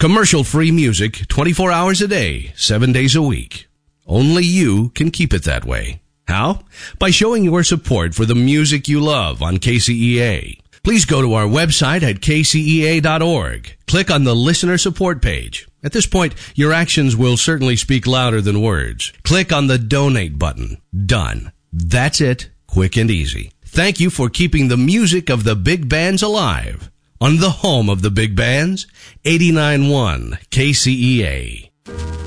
Commercial-free music 24 hours a day, 7 days a week. Only you can keep it that way. How? By showing your support for the music you love on KCEA. Please go to our website at kcea.org. Click on the listener support page. At this point, your actions will certainly speak louder than words. Click on the donate button. Done. That's it. Quick and easy. Thank you for keeping the music of the big bands alive. On the home of the big bands, 89.1 KCEA.